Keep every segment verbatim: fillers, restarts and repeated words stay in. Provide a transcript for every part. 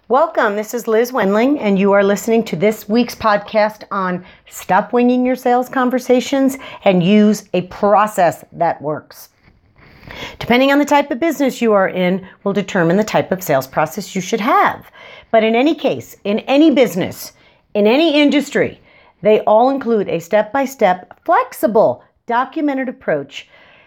Welcome. This is Liz Wendling, and you are listening to this week's podcast on Stop Winging Your Sales Conversations and Use a Process that Works. Depending on the type of business you are in will determine the type of sales process you should have. But in any case, in any business, in any industry, they all include a step-by-step, flexible, documented approach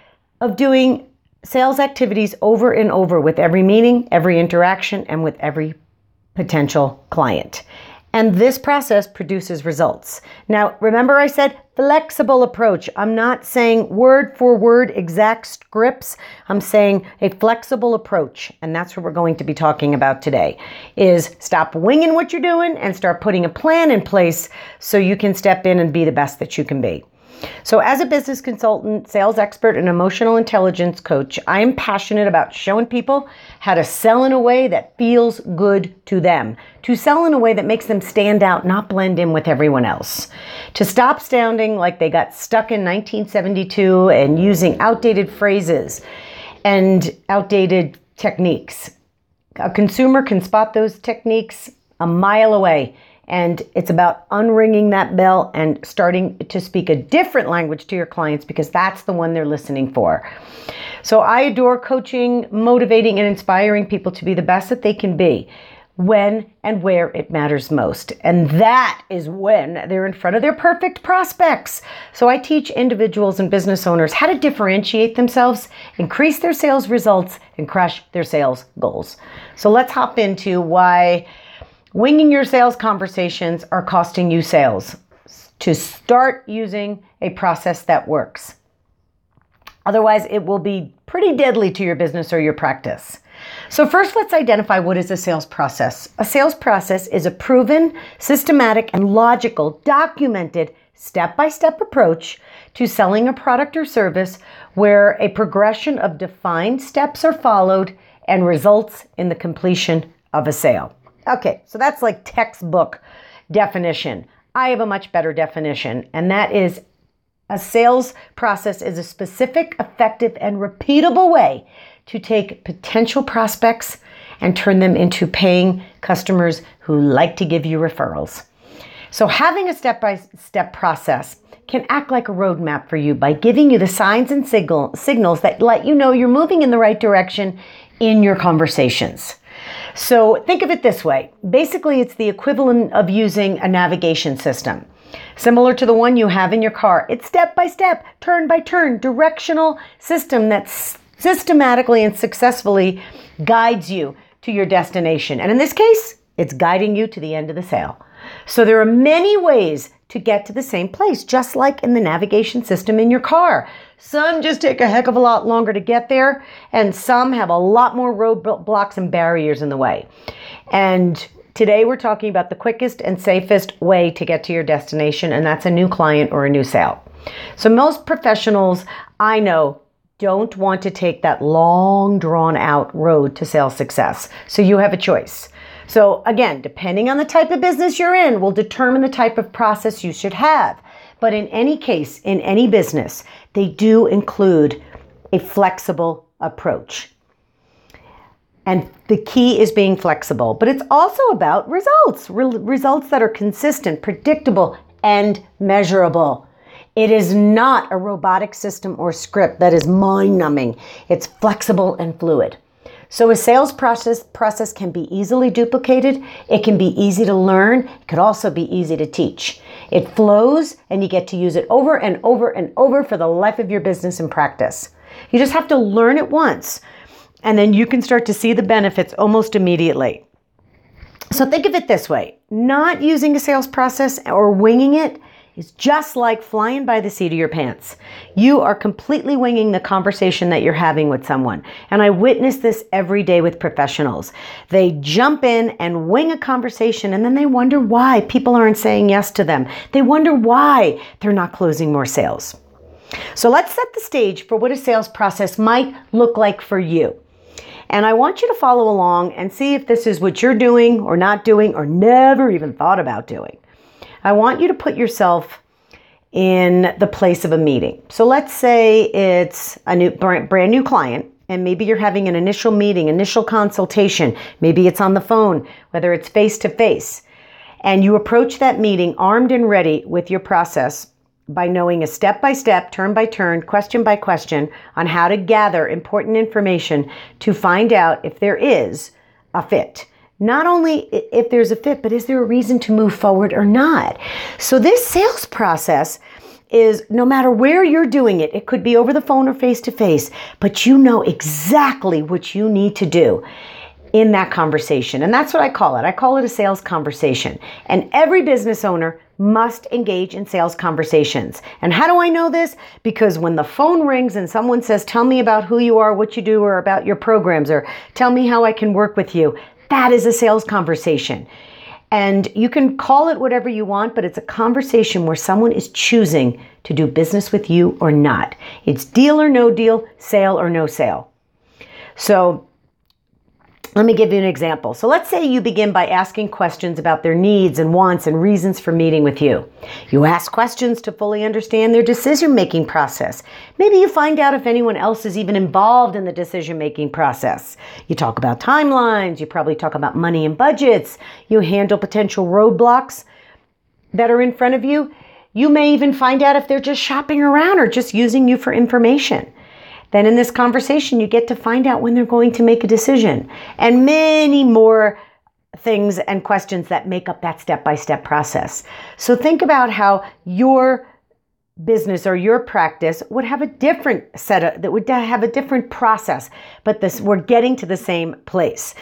of doing sales activities over and over with every meeting, every interaction, and with every potential client. And this process produces results. Now, remember I said flexible approach. I'm not saying word for word exact scripts. I'm saying a flexible approach. And that's what we're going to be talking about today is stop winging what you're doing and start putting a plan in place so you can step in and be the best that you can be. So as a business consultant, sales expert, and emotional intelligence coach, I am passionate about showing people how to sell in a way that feels good to them, to sell in a way that makes them stand out, not blend in with everyone else, to stop sounding like they got stuck in nineteen seventy-two and using outdated phrases and outdated techniques. A consumer can spot those techniques a mile away. And it's about unringing that bell and starting to speak a different language to your clients because that's the one they're listening for. So I adore coaching, motivating, and inspiring people to be the best that they can be when and where it matters most. And that is when they're in front of their perfect prospects. So I teach individuals and business owners how to differentiate themselves, increase their sales results, and crush their sales goals. So let's hop into why winging your sales conversations are costing you sales. To start using a process that works. Otherwise, it will be pretty deadly to your business or your practice. So first, let's identify what is a sales process. A sales process is a proven, systematic, and logical, documented, step-by-step approach to selling a product or service where a progression of defined steps are followed and results in the completion of a sale. Okay, so that's like textbook definition. I have a much better definition, and that is a sales process is a specific, effective, and repeatable way to take potential prospects and turn them into paying customers who like to give you referrals. So having a step-by-step process can act like a roadmap for you by giving you the signs and signal, signals that let you know you're moving in the right direction in your conversations. So think of it this way. Basically, it's the equivalent of using a navigation system. Similar to the one you have in your car. It's step by step, turn by turn, directional system that systematically and successfully guides you to your destination. And in this case, it's guiding you to the end of the sale. So there are many ways to get to the same place, just like in the navigation system in your car. Some just take a heck of a lot longer to get there, and some have a lot more roadblocks and barriers in the way. And today we're talking about the quickest and safest way to get to your destination, and that's a new client or a new sale. So most professionals I know don't want to take that long, drawn-out road to sales success. So you have a choice. So again, depending on the type of business you're in will determine the type of process you should have. But in any case, in any business, they do include a flexible approach. And the key is being flexible, but it's also about results, Re- results that are consistent, predictable, and measurable. It is not a robotic system or script that is mind-numbing. It's flexible and fluid. So a sales process process can be easily duplicated. It can be easy to learn. It could also be easy to teach. It flows and you get to use it over and over and over for the life of your business and practice. You just have to learn it once and then you can start to see the benefits almost immediately. So think of it this way. Not using a sales process or winging it is just like flying by the seat of your pants. You are completely winging the conversation that you're having with someone. And I witness this every day with professionals. They jump in and wing a conversation and then they wonder why people aren't saying yes to them. They wonder why they're not closing more sales. So let's set the stage for what a sales process might look like for you. And I want you to follow along and see if this is what you're doing or not doing or never even thought about doing. I want you to put yourself in the place of a meeting. So let's say it's a new brand new client and maybe you're having an initial meeting, initial consultation, maybe it's on the phone, whether it's face to face, and you approach that meeting armed and ready with your process by knowing a step-by-step, turn-by-turn, question-by-question on how to gather important information to find out if there is a fit. Not only if there's a fit, but is there a reason to move forward or not? So this sales process is, no matter where you're doing it, it could be over the phone or face-to-face, but you know exactly what you need to do in that conversation. And that's what I call it. I call it a sales conversation. And every business owner must engage in sales conversations. And how do I know this? Because when the phone rings and someone says, tell me about who you are, what you do, or about your programs, or tell me how I can work with you, that is a sales conversation. And you can call it whatever you want, but it's a conversation where someone is choosing to do business with you or not. It's deal or no deal, sale or no sale. So let me give you an example. So let's say you begin by asking questions about their needs and wants and reasons for meeting with you. You ask questions to fully understand their decision-making process. Maybe you find out if anyone else is even involved in the decision-making process. You talk about timelines. You probably talk about money and budgets. You handle potential roadblocks that are in front of you. You may even find out if they're just shopping around or just using you for information. Then in this conversation, you get to find out when they're going to make a decision, and many more things and questions that make up that step-by-step process. So think about how your business or your practice would have a different set of, that would have a different process, but this, we're getting to the same place.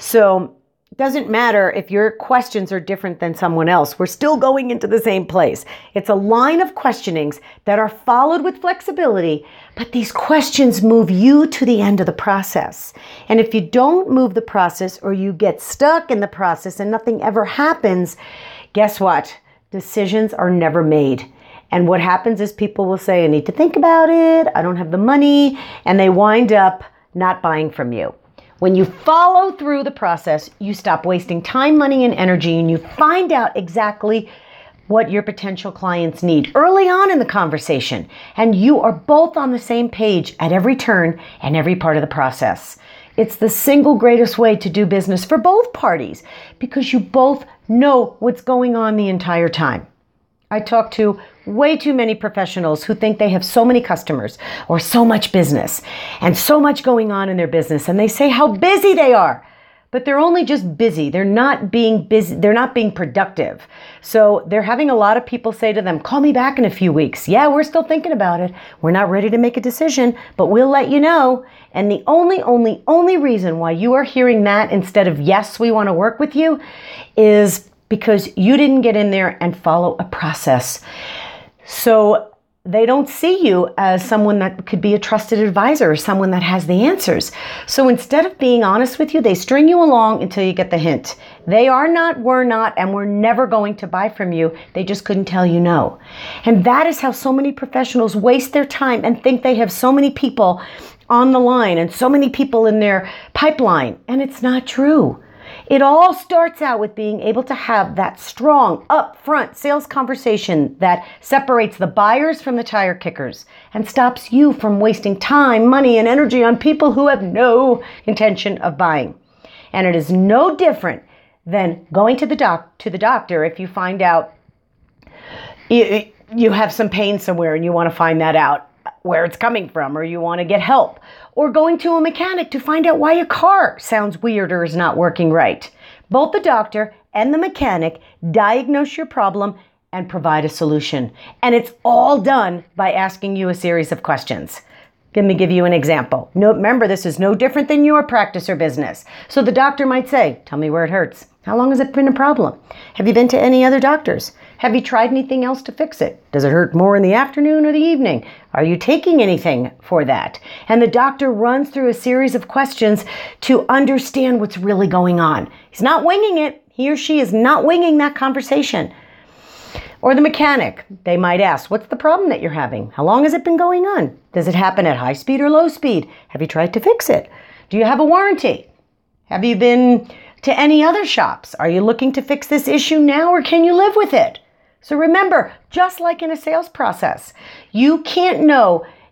So it doesn't matter if your questions are different than someone else. We're still going into the same place. It's a line of questionings that are followed with flexibility, but these questions move you to the end of the process. And if you don't move the process, or you get stuck in the process and nothing ever happens, guess what? Decisions are never made. And what happens is people will say, I need to think about it, I don't have the money, and they wind up not buying from you. When you follow through the process, you stop wasting time, money, and energy, and you find out exactly what your potential clients need early on in the conversation. And you are both on the same page at every turn and every part of the process. It's the single greatest way to do business for both parties, because you both know what's going on the entire time. I talk to way too many professionals who think they have so many customers or so much business and so much going on in their business, and they say how busy they are, but they're only just busy. They're not being busy. They're not being productive. So they're having a lot of people say to them, call me back in a few weeks. Yeah, we're still thinking about it. We're not ready to make a decision, but we'll let you know. And the only, only, only reason why you are hearing that instead of, yes, we want to work with you, is because you didn't get in there and follow a process. So they don't see you as someone that could be a trusted advisor or someone that has the answers. So instead of being honest with you, they string you along until you get the hint. They are not, were not, and were never going to buy from you. They just couldn't tell you no. And that is how so many professionals waste their time and think they have so many people on the line and so many people in their pipeline. And it's not true. It all starts out with being able to have that strong, upfront sales conversation that separates the buyers from the tire kickers and stops you from wasting time, money, and energy on people who have no intention of buying. And it is no different than going to the doc to the doctor if you find out you, you have some pain somewhere and you want to find that out where it's coming from, or you want to get help, or going to a mechanic to find out why your car sounds weird or is not working right. Both the doctor and the mechanic diagnose your problem and provide a solution. And it's all done by asking you a series of questions. Let me give you an example. No, remember, this is no different than your practice or business. So the doctor might say, tell me where it hurts. How long has it been a problem? Have you been to any other doctors? Have you tried anything else to fix it? Does it hurt more in the afternoon or the evening? Are you taking anything for that? And the doctor runs through a series of questions to understand what's really going on. He's not winging it. He or she is not winging that conversation. Or the mechanic, they might ask, what's the problem that you're having? How long has it been going on? Does it happen at high speed or low speed? Have you tried to fix it? Do you have a warranty? Have you been to any other shops? Are you looking to fix this issue now, or can you live with it? So remember, just like in a sales process, you can't know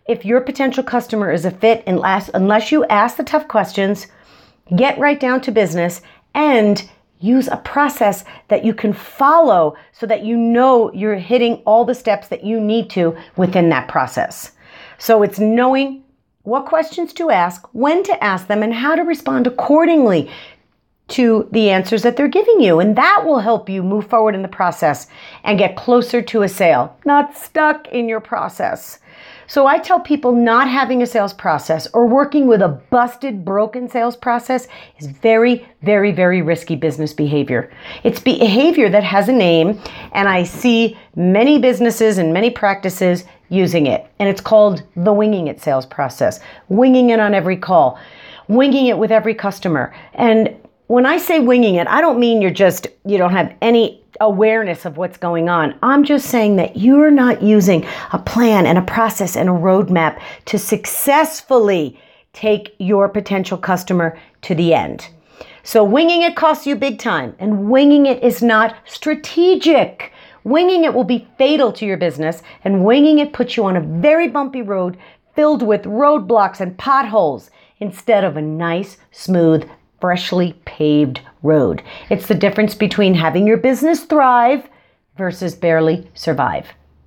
if your potential customer is a fit unless, unless you ask the tough questions, get right down to business, and use a process that you can follow so that you know you're hitting all the steps that you need to within that process. So it's knowing what questions to ask, when to ask them, and how to respond accordingly to the answers that they're giving you. And that will help you move forward in the process and get closer to a sale, not stuck in your process. So I tell people not having a sales process or working with a busted, broken sales process is very, very, very risky business behavior. It's behavior that has a name, and I see many businesses and many practices using it. And it's called the winging it sales process. Winging it on every call, winging it with every customer. And when I say winging it, I don't mean you're just, you don't have any awareness of what's going on. I'm just saying that you're not using a plan and a process and a roadmap to successfully take your potential customer to the end. So winging it costs you big time, and winging it is not strategic. Winging it will be fatal to your business, and winging it puts you on a very bumpy road filled with roadblocks and potholes instead of a nice, smooth, freshly paved road. It's the difference between having your business thrive versus barely survive.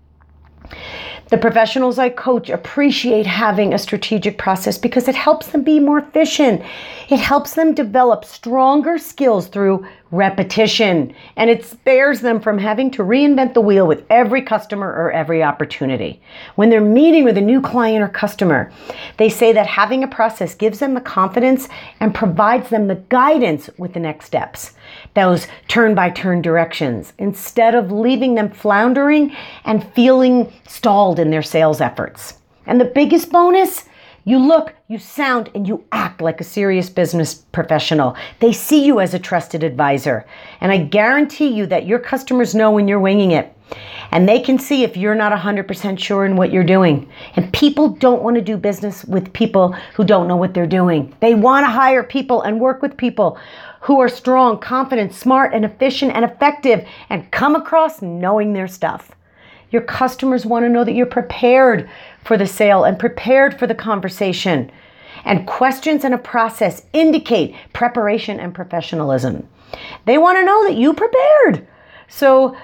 The professionals I coach appreciate having a strategic process because it helps them be more efficient. It helps them develop stronger skills through repetition, and it spares them from having to reinvent the wheel with every customer or every opportunity. When they're meeting with a new client or customer, they say that having a process gives them the confidence and provides them the guidance with the next steps, those turn-by-turn directions, instead of leaving them floundering and feeling stalled in their sales efforts. And the biggest bonus, you look, you sound, and you act like a serious business professional. They see you as a trusted advisor. And I guarantee you that your customers know when you're winging it. And they can see if you're not one hundred percent sure in what you're doing. And people don't want to do business with people who don't know what they're doing. They want to hire people and work with people who are strong, confident, smart, and efficient and effective and come across knowing their stuff. Your customers want to know that you're prepared for the sale and prepared for the conversation. And questions and a process indicate preparation and professionalism. They want to know that you prepared. So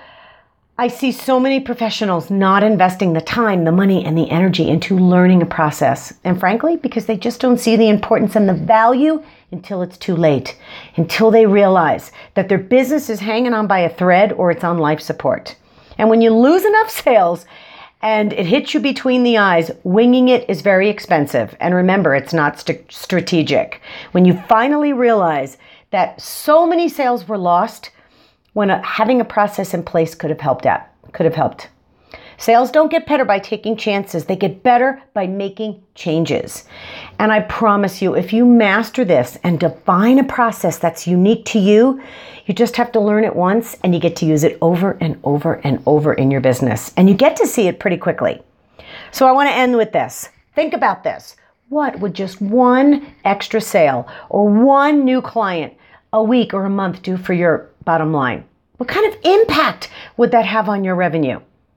I see so many professionals not investing the time, the money, and the energy into learning a process. And frankly, because they just don't see the importance and the value until it's too late, until they realize that their business is hanging on by a thread or it's on life support. And when you lose enough sales and it hits you between the eyes, winging it is very expensive. And remember, it's not st- strategic. When you finally realize that so many sales were lost when a, having a process in place could have helped out, could have helped. Sales don't get better by taking chances. They get better by making changes. And I promise you, if you master this and define a process that's unique to you, you just have to learn it once and you get to use it over and over and over in your business. And you get to see it pretty quickly. So I want to end with this. Think about this. What would just one extra sale or one new client a week or a month do for your bottom line? What kind of impact would that have on your revenue?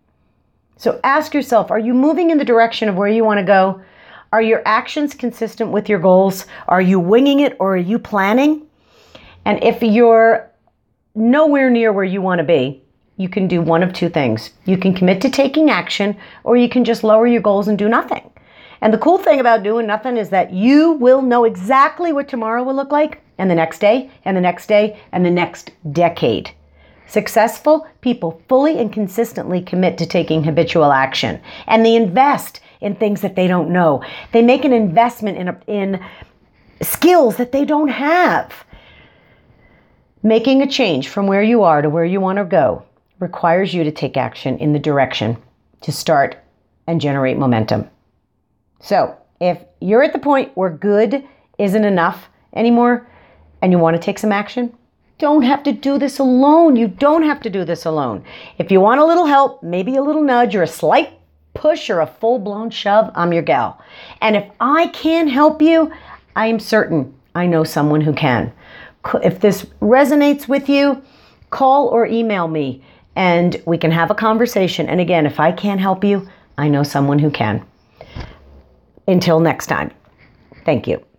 So ask yourself, are you moving in the direction of where you want to go? Are your actions consistent with your goals? Are you winging it or are you planning? And if you're nowhere near where you want to be, you can do one of two things. You can commit to taking action, or you can just lower your goals and do nothing. And the cool thing about doing nothing is that you will know exactly what tomorrow will look like, and the next day, and the next day, and the next decade. Successful people fully and consistently commit to taking habitual action, and they invest in things that they don't know. They make an investment in, a, in skills that they don't have. Making a change from where you are to where you want to go requires you to take action in the direction to start and generate momentum. So if you're at the point where good isn't enough anymore and you want to take some action, don't have to do this alone. You don't have to do this alone. If you want a little help, maybe a little nudge or a slight push or a full-blown shove, I'm your gal. And if I can help you, I am certain I know someone who can. If this resonates with you, call or email me and we can have a conversation. And again, if I can't help you, I know someone who can. until next time, thank you.